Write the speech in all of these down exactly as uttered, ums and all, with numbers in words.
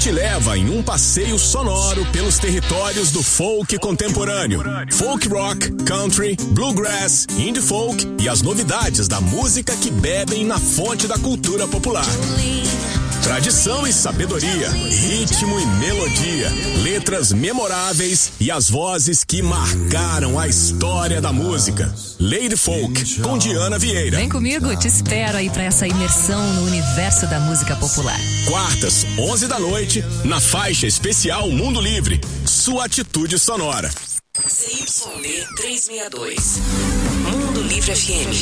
te leva em um passeio sonoro pelos territórios do folk contemporâneo. Folk rock, country, bluegrass, indie folk e as novidades da música que bebem na fonte da cultura popular. Tradição e sabedoria, ritmo e melodia, letras memoráveis e as vozes que marcaram a história da música. Lady Folk, com Diana Vieira. Vem comigo, te espero aí pra essa imersão no universo da música popular. Quartas, onze da noite, na faixa especial Mundo Livre, sua atitude sonora. C Y D trezentos e sessenta e dois, Mundo Livre F M.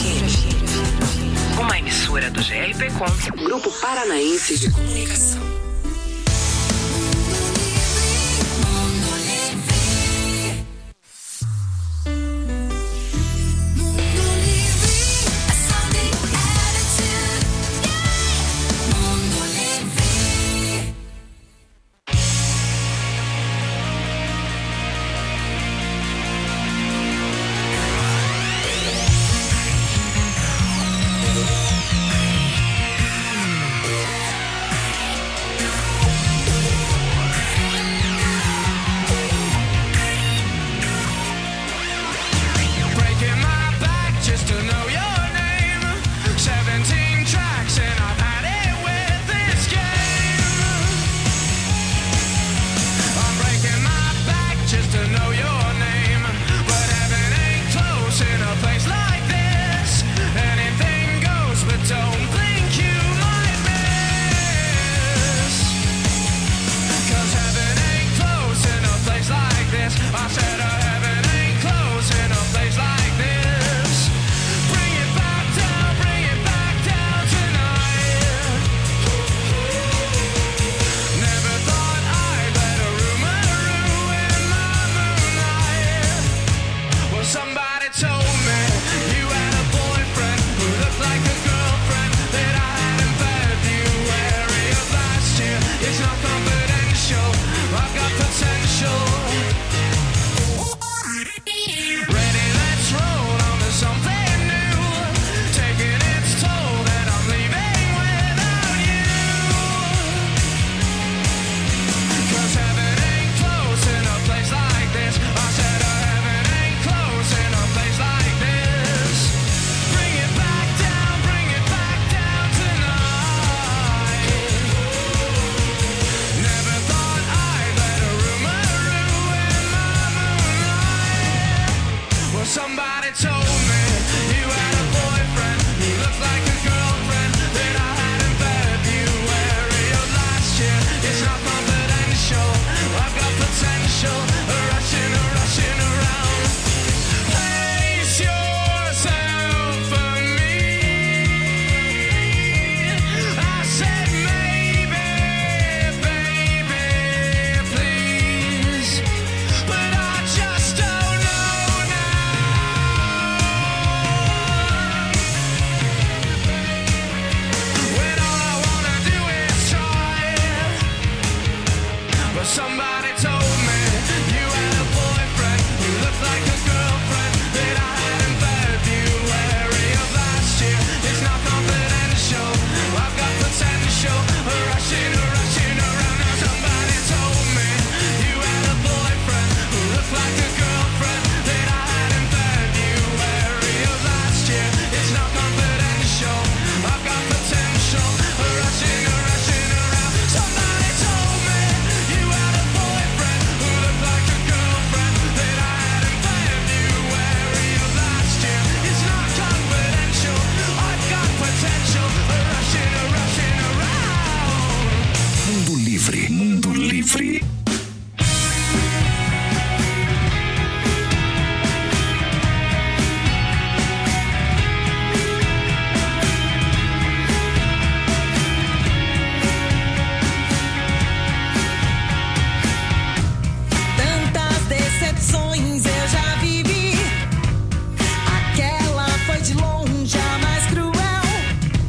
Uma emissora do G R P Com, Grupo Paranaense de Comunicação.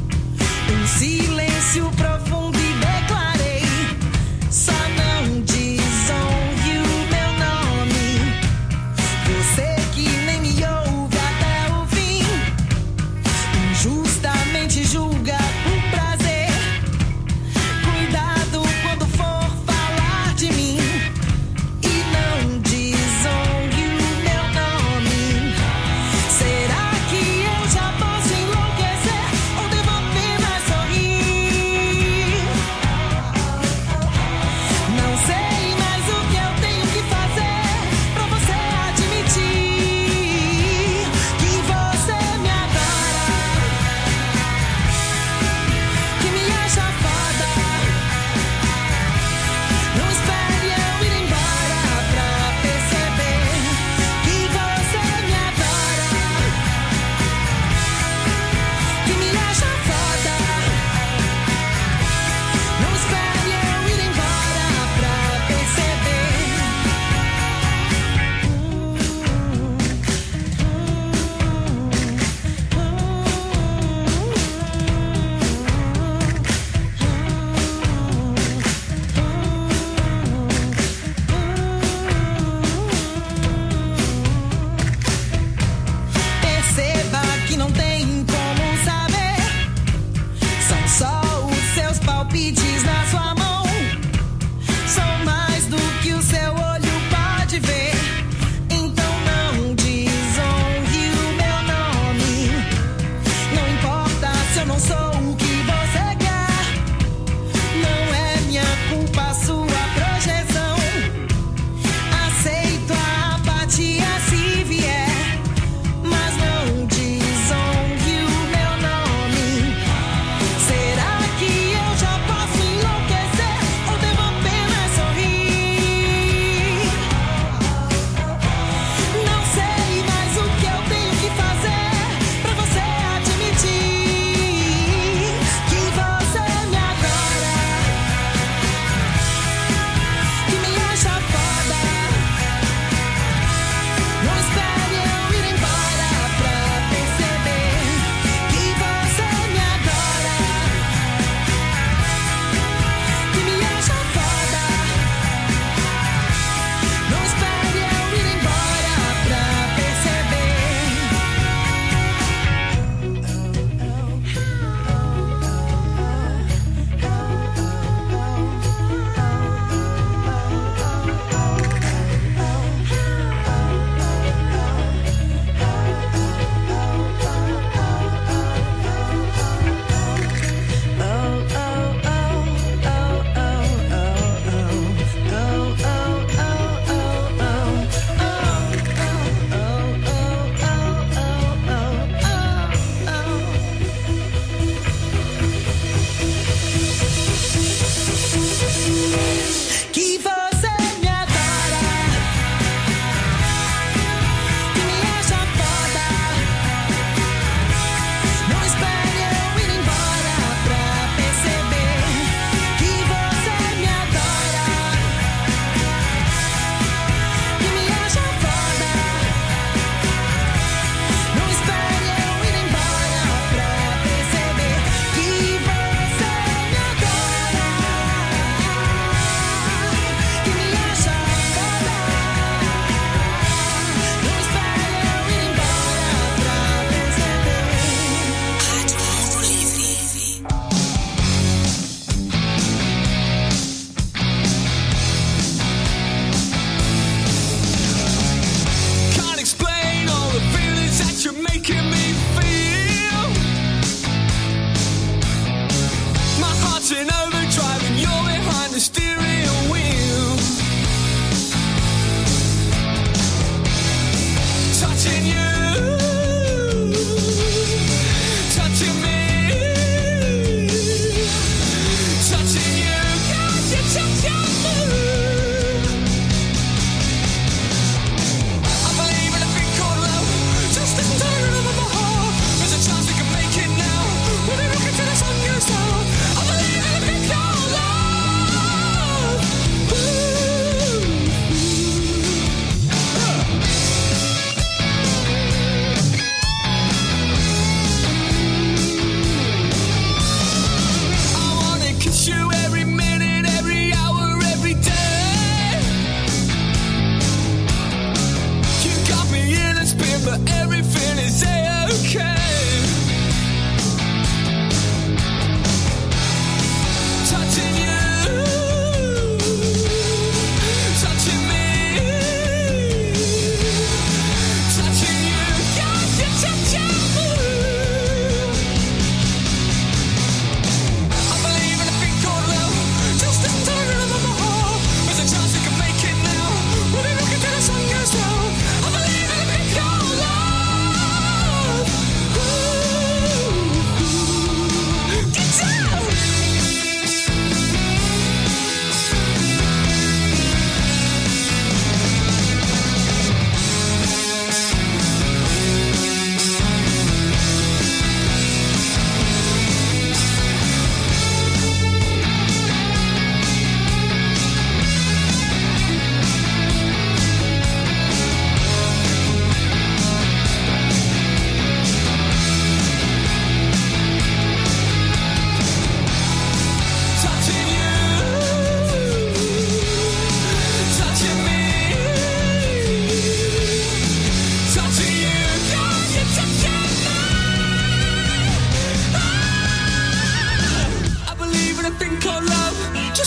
Silêncio profundo e declarei: só não diga.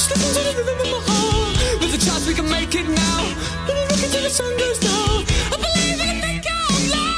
Just listen to the rhythm of my heart. There's a chance we can make it now. Let me look until the sun goes down. I believe in the think out loud.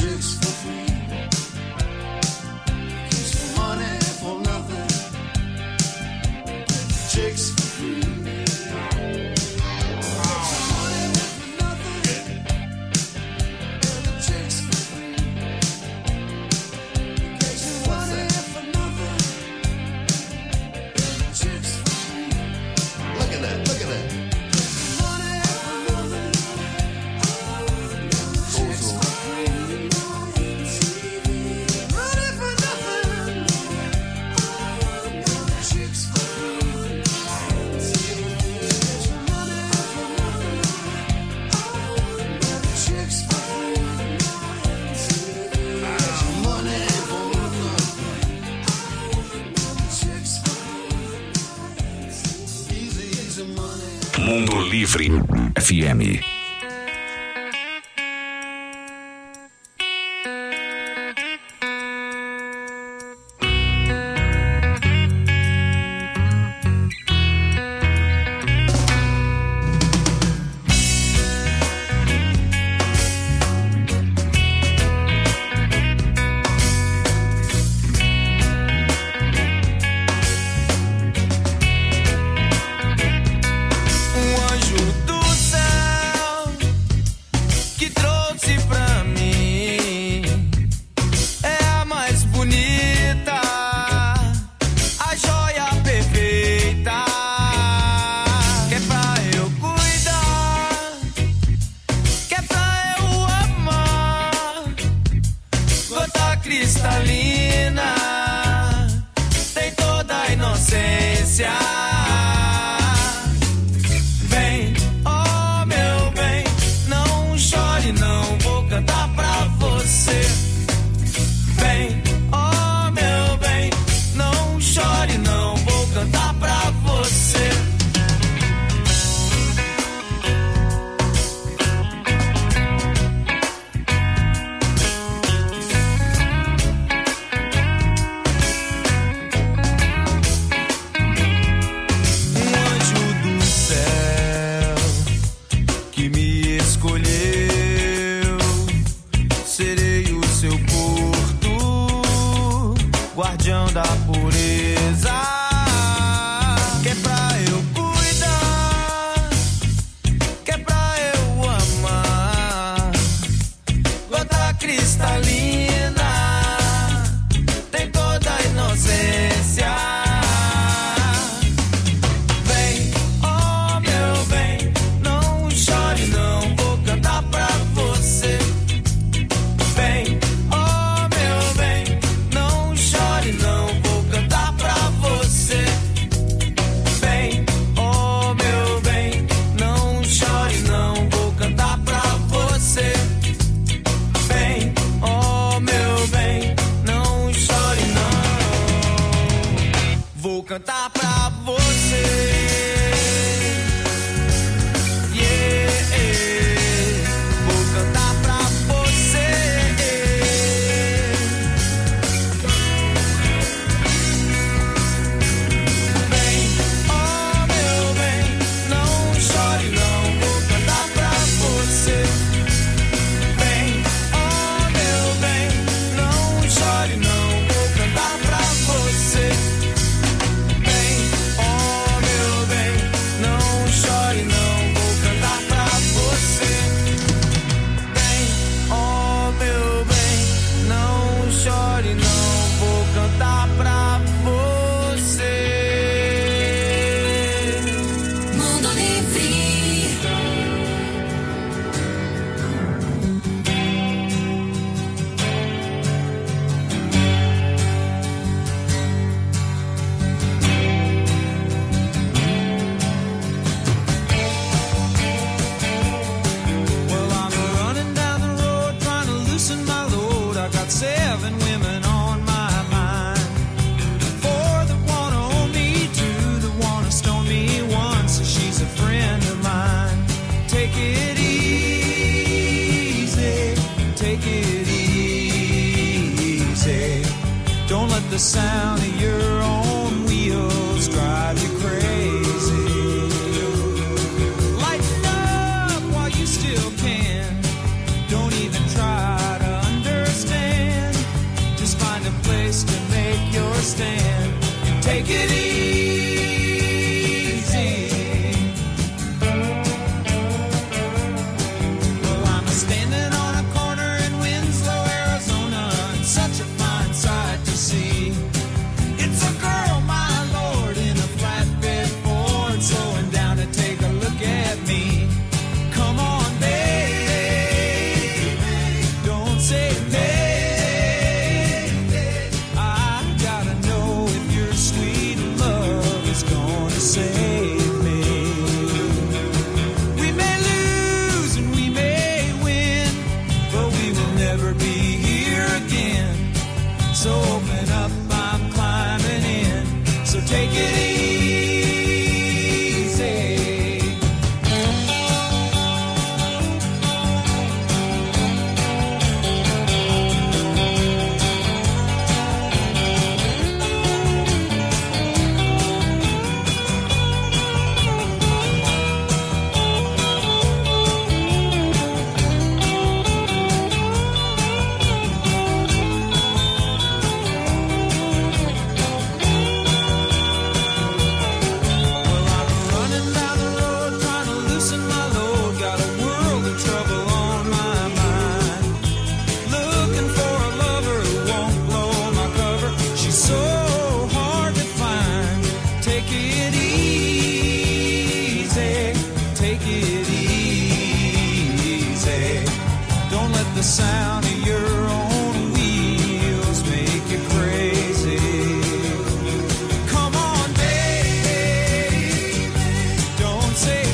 Mundo Livre F M. The sound of your own wheels drive you crazy. Lighten up while you still can. Don't even try to understand. sound of your own wheels make you crazy. Come on, baby, don't say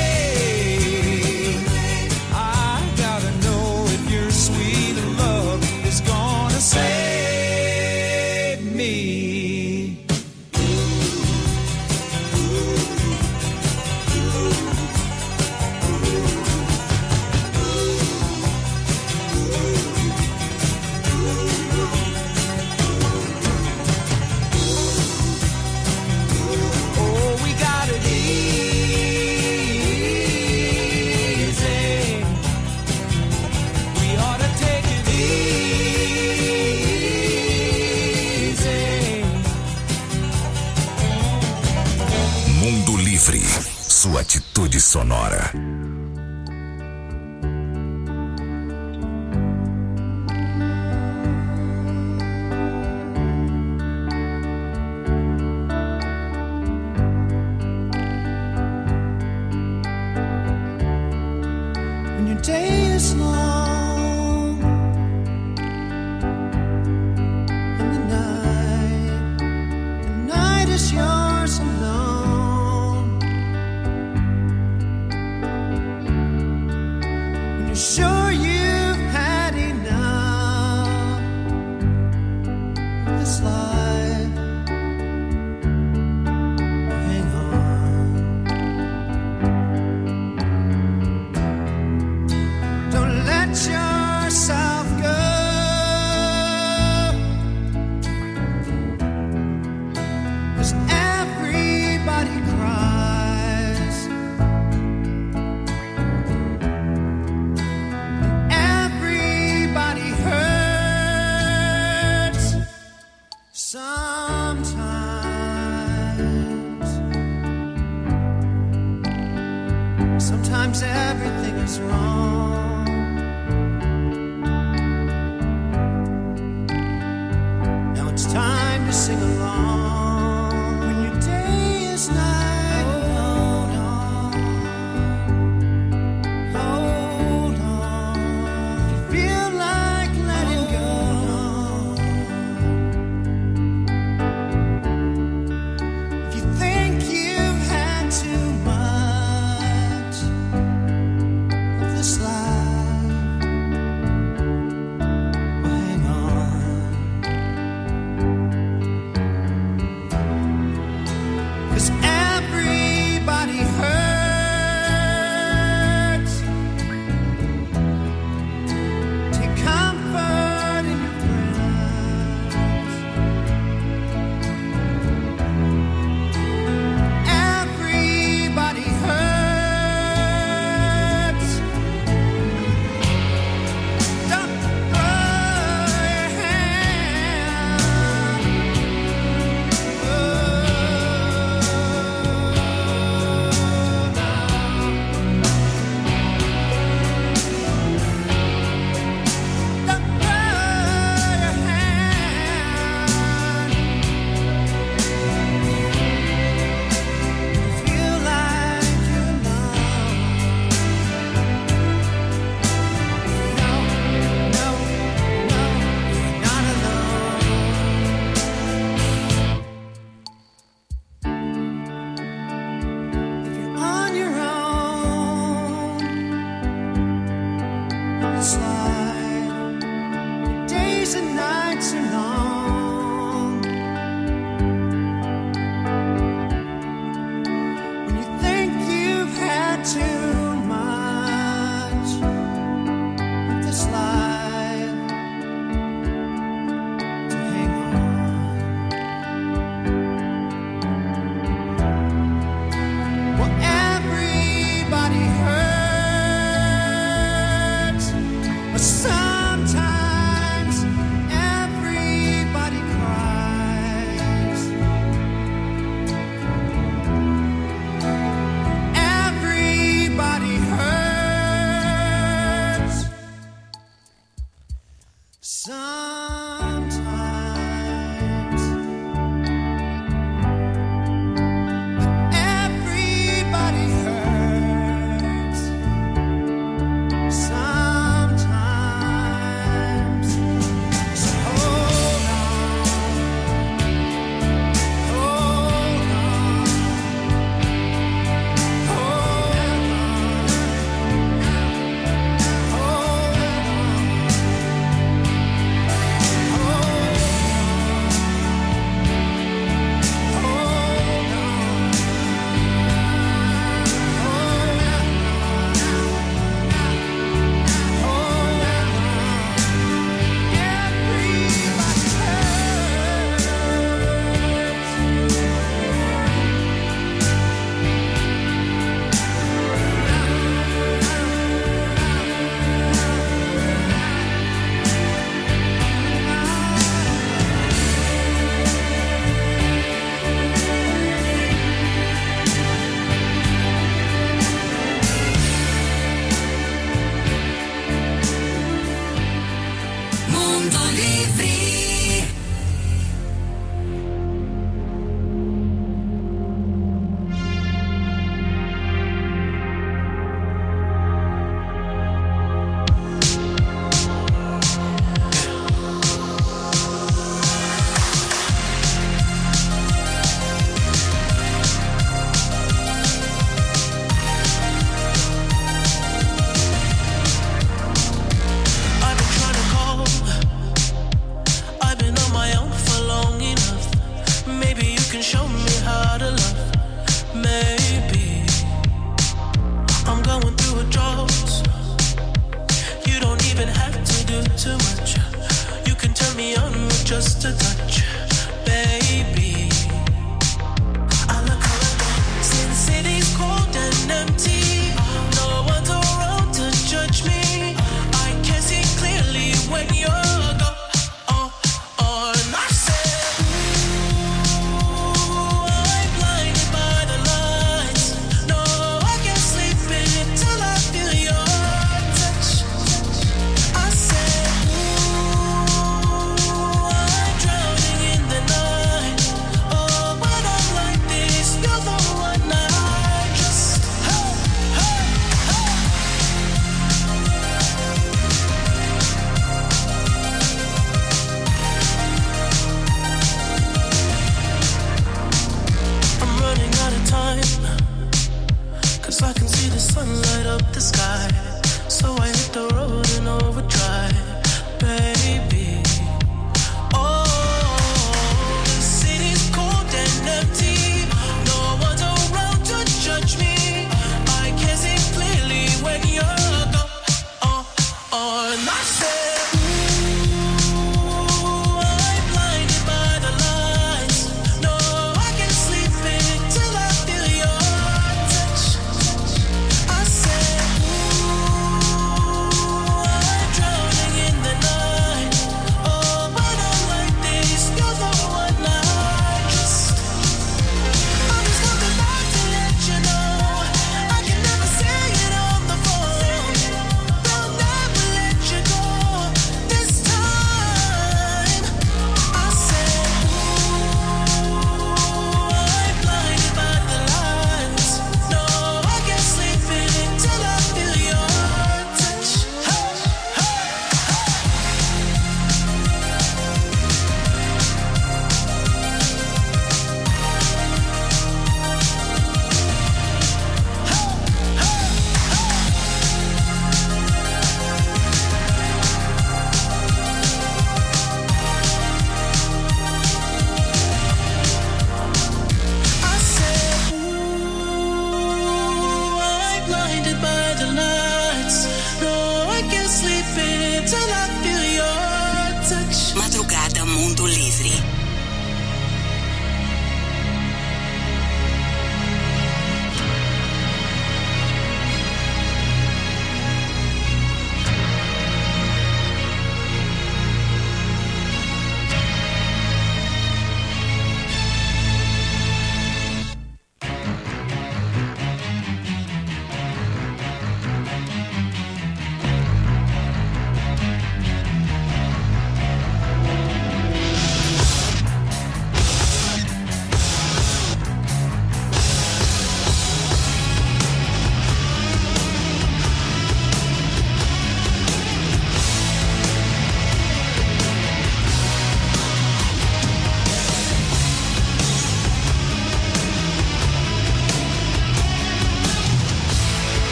nay. I gotta know if your sweet love is gonna save me. Oh, we got it easy. We ought to take it easy. Mundo Livre, sua atitude sonora. When your day is long and the night, the night is yours alone. When you're sure you've had enough of this life, hang on. Don't let yourself go. 'Cause everybody cries and everybody hurts sometimes. Sometimes everything is wrong. Now it's time to sing along. When your day is night, hold on, hold on. If you feel like letting go, if you think you've had too much of this life, well, hang on. 'Cause everybody hurts. Take comfort in your prayers. Everybody hurts. Don't throw your hand. Oh, no. Don't throw your hand. Feel like you're alone. No, no, no, you're not alone. If you're on your own in this life, your days and nights are long. When you think you've had too much of this life, to hang on. Well, everybody hurts, but sometimes everybody cries. Everybody hurts sometimes. Everybody hurts sometimes. just a touch, baby. I'm a color since city's cold and empty. No one's around to judge me. I can see clearly when you're gone. Oh, oh, and I said, ooh, I'm blinded by the lights. No, I can't sleep until I feel your touch. I said, ooh, I'm drowning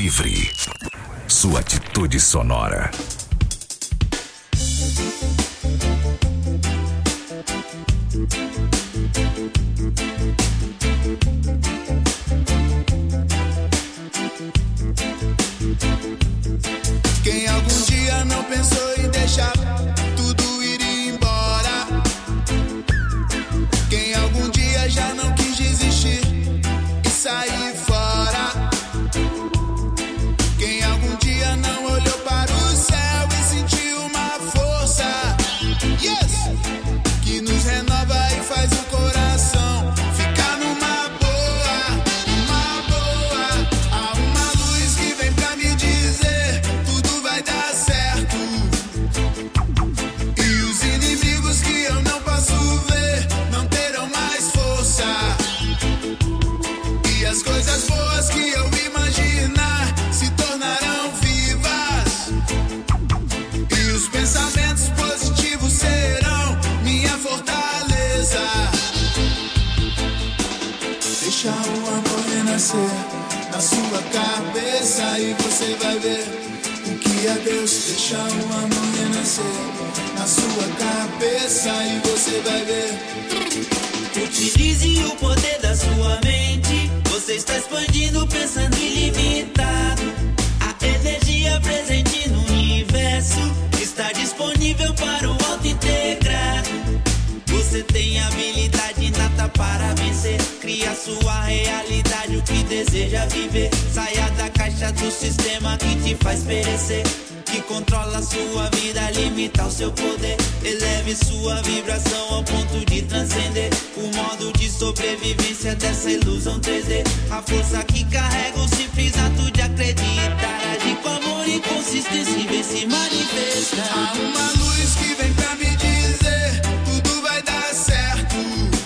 Livre. Sua atitude sonora. Quem algum dia não pensou em deixar tudo ir embora? Quem algum dia já não quis desistir e sair fora? Quem algum dia não olhou para o céu e sentiu uma força, yes, que nos renova e faz o coração ficar numa boa, numa boa. Há uma luz que vem pra me dizer tudo vai dar certo. E os inimigos que eu não posso ver não terão mais força. E as coisas boas que eu imaginar se tornarão vivas. E os pensamentos positivos serão minha fortaleza. Deixa o amor renascer na sua cabeça e você vai ver o que é Deus. Deixa o amor renascer na sua cabeça e você vai ver. Utilize o poder da sua mente. Você está expandindo, pensando ilimitado. A energia presente no universo está disponível para o auto-integrado. Você tem habilidade inata para vencer. Cria sua realidade, o que deseja viver. Saia da caixa do sistema que te faz perecer, que controla sua vida, limita o seu poder. Eleve sua vibração ao ponto de transcender o modo de sobrevivência dessa ilusão três D. A força que carrega o simples ato de acreditar. Agir com amor e consistência e vem se manifestar. Há uma luz que vem pra me dizer tudo vai dar certo.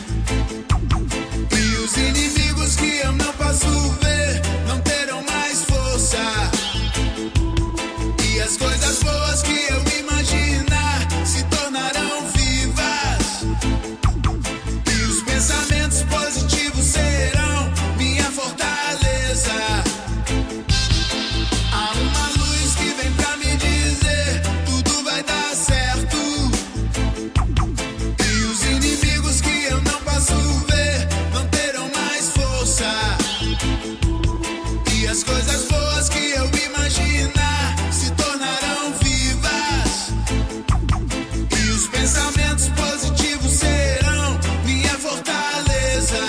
E os inimigos que eu não posso ver não terão mais força. E as coisas boas que eu imaginar se tornarão vivas. E os pensamentos positivos serão minha fortaleza. Há uma luz que vem pra me dizer tudo vai dar certo. E os inimigos que eu não posso ver não terão mais força. E as coisas boas que eu imaginar se tornarão vivas. E os pensamentos positivos serão minha fortaleza.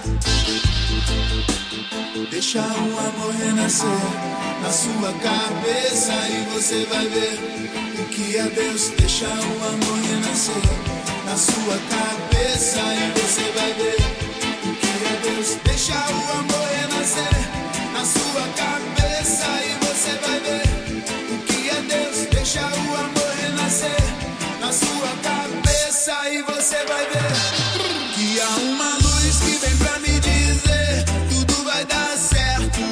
Deixa o amor renascer na sua cabeça e você vai ver o que é Deus. Deixa o amor renascer na sua cabeça e você vai ver o que é Deus. Deixa o amor renascer na sua cabeça e você vai ver o que é Deus. Deixa o amor renascer na sua cabeça e você vai ver que há uma luz que vem pra me dizer tudo vai dar certo.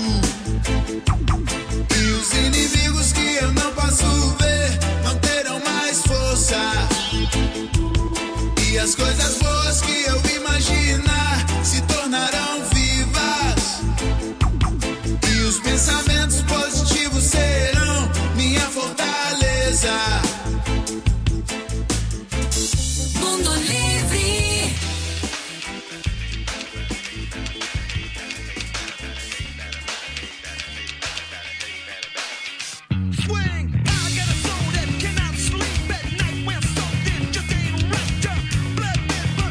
E os inimigos que eu não posso ver não terão mais força. E as coisas boas que eu imaginar se tornarão vivas. E os pensamentos positivos serão minha fortaleza. Mundo Livre. Swing, I got a soul that cannot sleep at night when something just ain't right. Blood, blood, blood.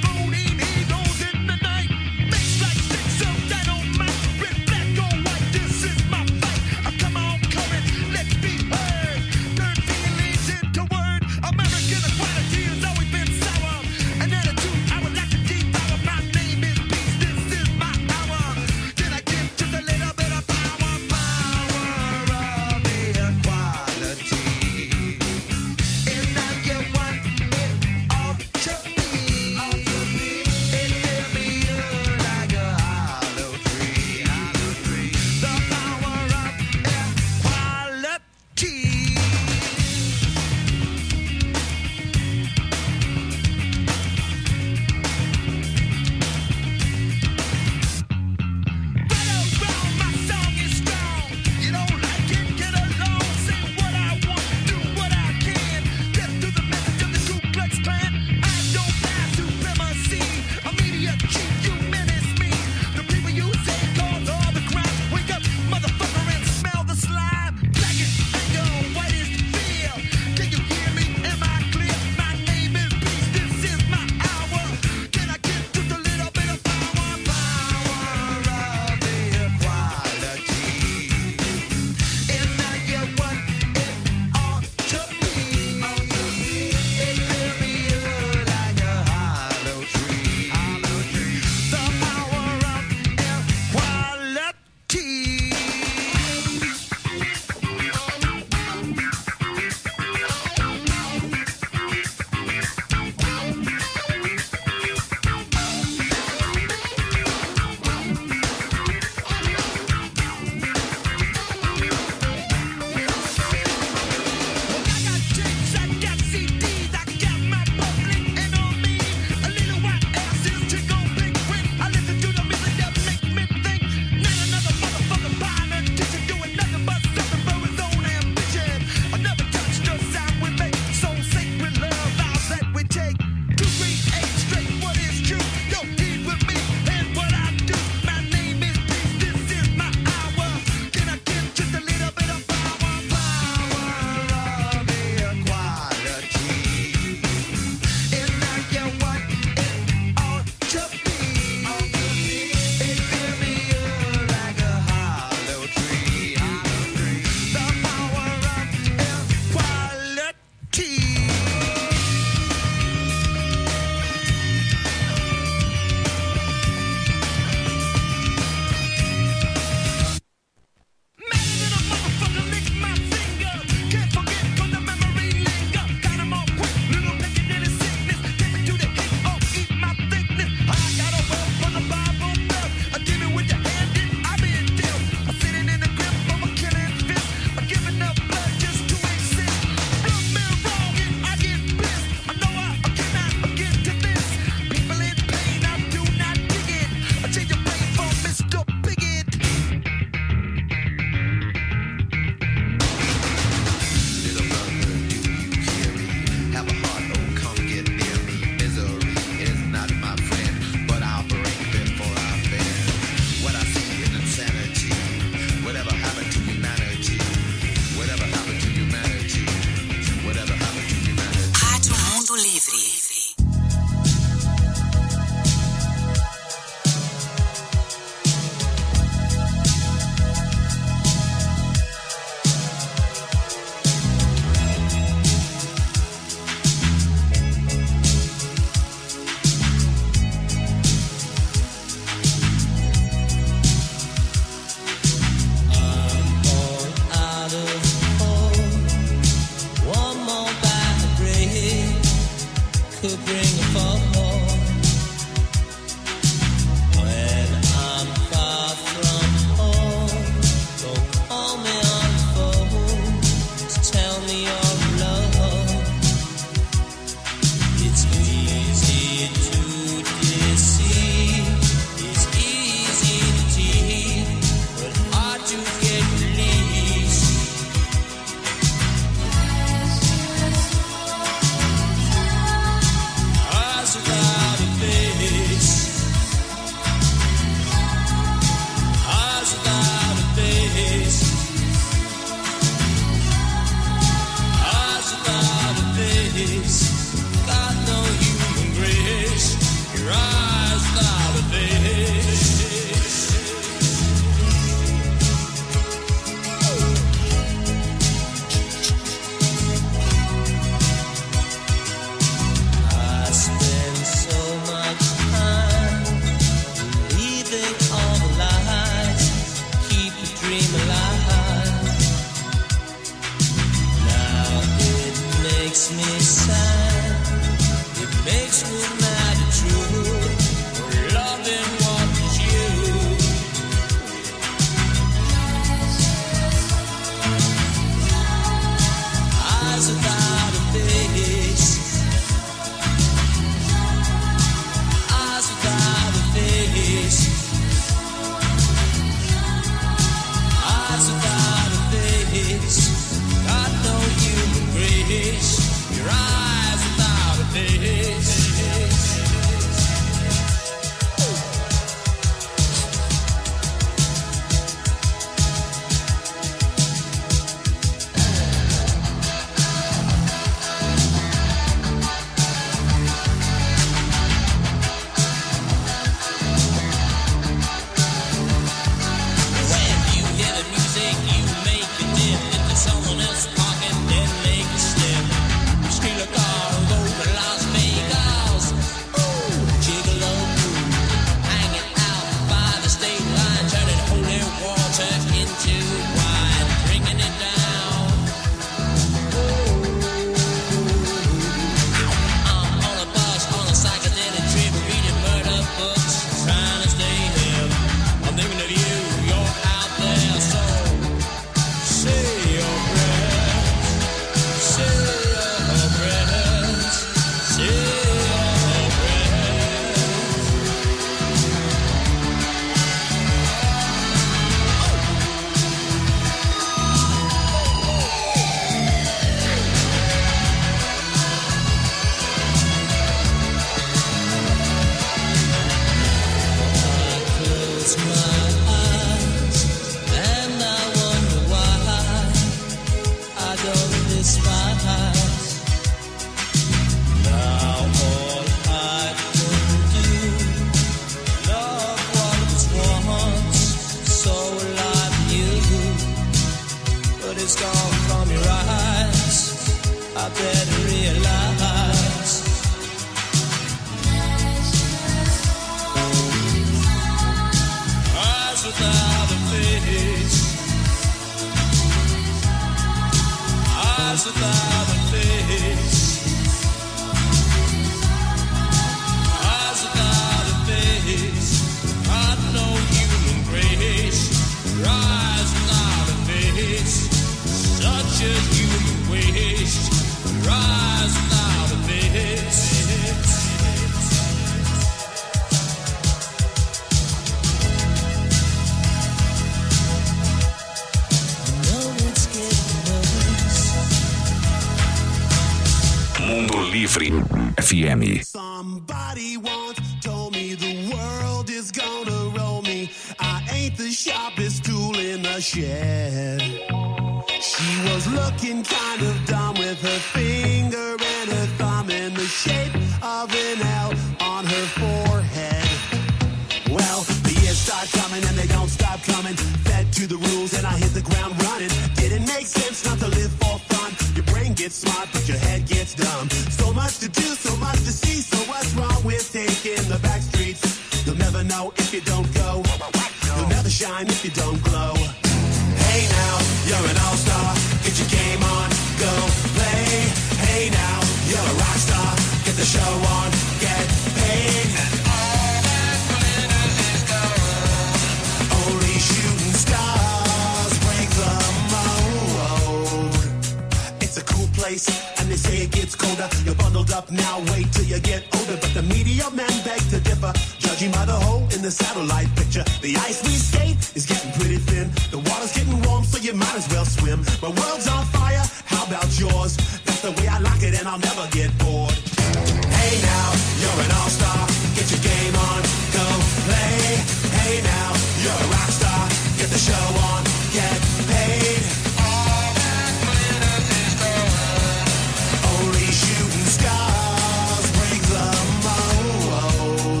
F M. Somebody once told me the world is gonna roll me. I ain't the sharpest tool in the shed. She was looking kind of dumb with her finger and her thumb in the shape of an L on her forehead. Well, the years start coming and they don't stop coming. Fed to the rules and I hit the ground running. Didn't make sense not to live for fun. Your brain gets smart but your head gets dumb. So much to do, so much to see. So what's wrong with taking the back streets? You'll never know if you don't go. You'll never shine if you don't glow. Hey now, you're an all-star. Get your game on, go play. Hey now, you're a rock star. Get the show on, get paid. And all that glitters is gold. Only shooting stars break the mold. It's a cool place, and they say it gets colder. You're bundled up now, wait till you get older. But the media men beg to differ, judging by the hole in the satellite picture. The ice we skate is getting pretty thin. The water's getting warm, so you might as well swim. My world's on fire, how about yours? That's the way I like it, and I'll never get bored. Hey now, you're an all-star. Get your game on, go play. Hey now, you're a rock star. Get the show on, get paid. All that glitters is gold. Only shooting stars break the mold.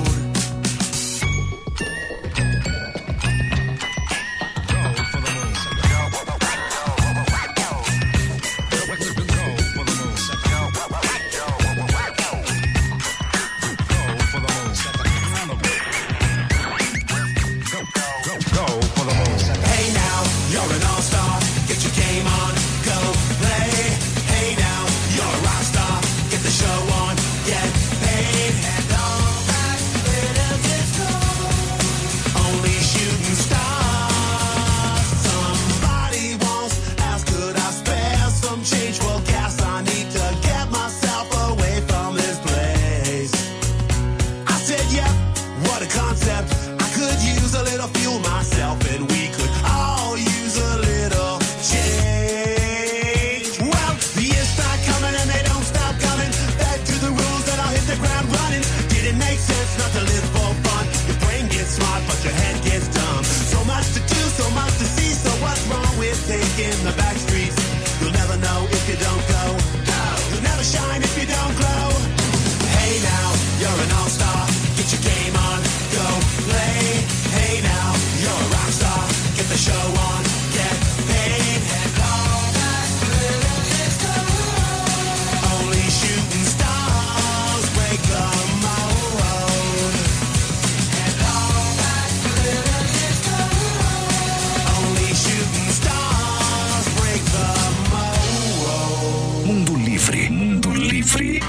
Hey now, you're an all-star. Get your game on, go play. Hey now, you're a rock star. Get the show on, get paid. And all that glitters is gold. Only shooting stars. Somebody once asked, could I spare some change for gas? I need to get myself away from this place. I said, yeah, what a concept. I could use a little fuel myself, and we could all use a little change. Well, the years start coming and they don't stop coming. Back to the rules and I'll hit the ground running. Didn't make sense not to live for fun. Your brain gets smart but your head gets dumb. So much to do, so much to see. So what's wrong with taking the back streets? You'll never know if you don't go. You'll never shine if you don't glow. Hey now, you're an all-star. Get your game on, go play. Hey now, you're a rock star. Get the show on, get paid. And all that glitters is gold. Only shooting stars break the mold. And all that glitters is gold. Only shooting stars break the mold. Mundo Livre, Mundo Livre.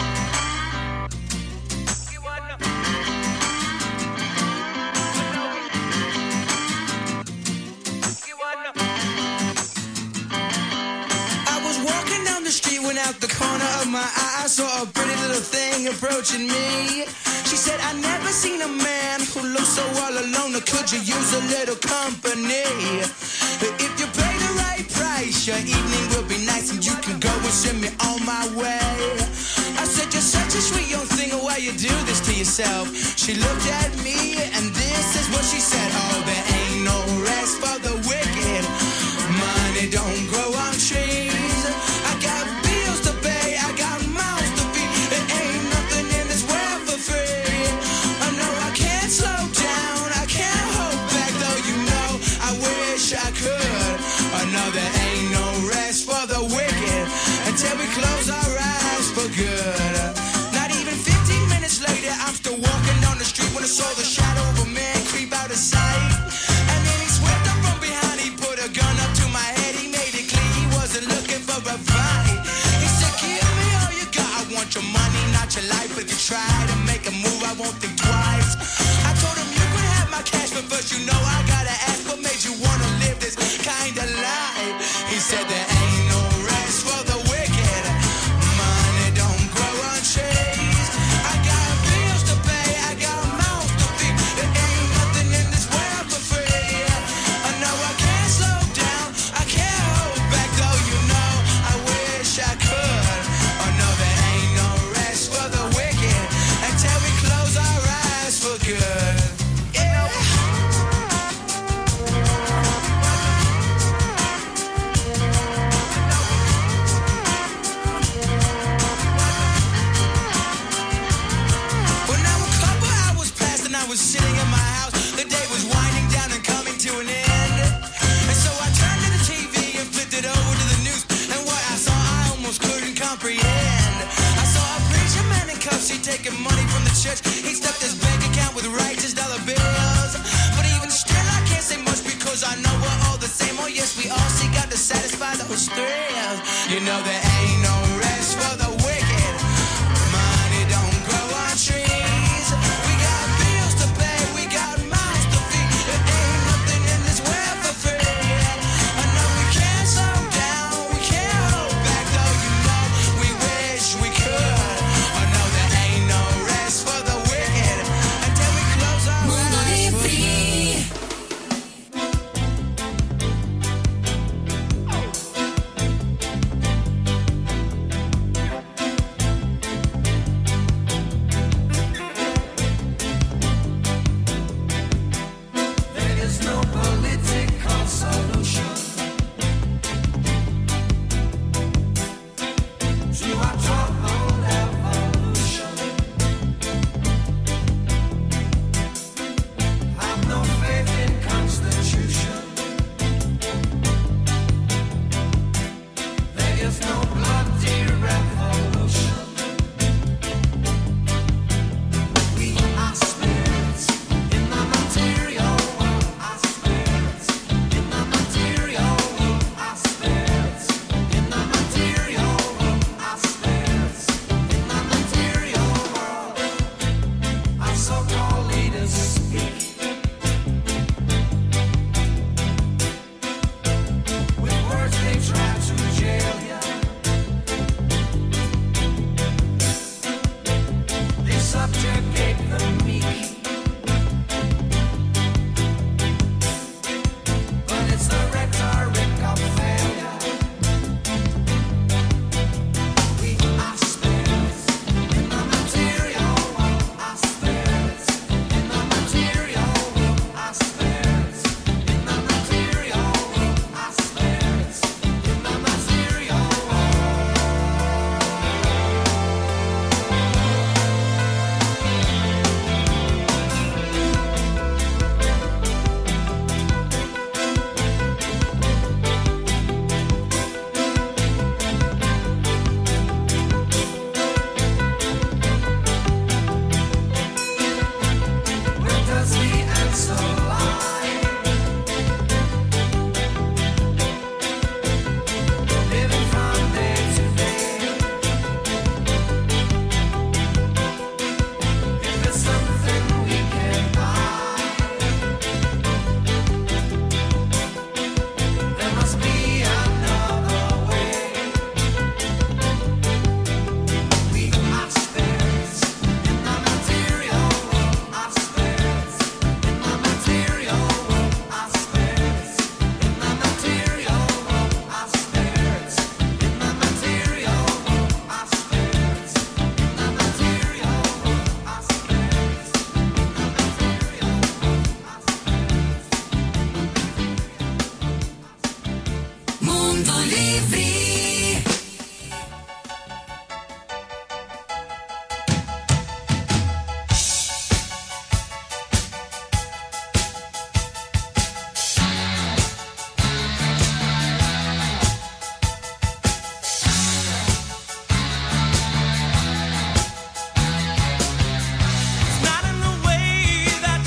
I was walking down the street when out the corner of my eye I saw a pretty little thing approaching me. She said, I never seen a man who looks so all alone. Or could you use a little company? If you pay the right price, your evening will be nice and you can go and send me on my way. I said, you're such a sweet young thing, why you do this to yourself? She looked at me and this is what she said. Oh, there ain't no rest for the wicked. Money don't grow on trees. I got bills to pay, I got mouths to feed. There ain't nothing in this world for free. I know I can't slow down, I can't hold back, though you know I wish I could. I know there ain't no rest for the wicked until we close our eyes for good. Not even fifteen minutes later, I'm still walking down the street when I saw the shadow of a man creep out of sight. And then he swept up from behind, he put a gun up to my head, he made it clear he wasn't looking for a fight. He said, give me all you got, I want your money, not your life. If you try to make a move, I won't think twice. I told him you could have my cash, but first you know I gotta ask what made you wanna live this kind of life. He said there ain't no rest for the wicked. Money don't grow on trees. I got bills to pay, I got mouths to feed. There ain't nothing in this world for free. I know I can't slow down, I can't hold back, though you know I wish I could. I know there ain't no rest for the wicked. was sitting in my house. The day was winding down and coming to an end. And so I turned to the T V and flipped it over to the news. And what I saw I almost couldn't comprehend. I saw a preacher man in cuffs, he taking money from the church. He stuffed his bank account with righteous dollar bills. But even still I can't say much because I know we're all the same. Oh yes, we all seek out to satisfy those thrills. You know there ain't no rest for the wicked. Money don't grow on trees. We got bills to pay, we got mouths to feed. There ain't nothing in this world for free. I know we can't slow down, we can't hold back, though you know we wish we could. I know there ain't no rest for the wicked until we close our eyes for good. There is no political solution to our troubled evolution. Have no faith in Constitution. There is no bloody revolution. We are spirits in the material world. Our spirits in the material world. Our spirits in the material world. Our spirits in the material world. Our so-called leaders speak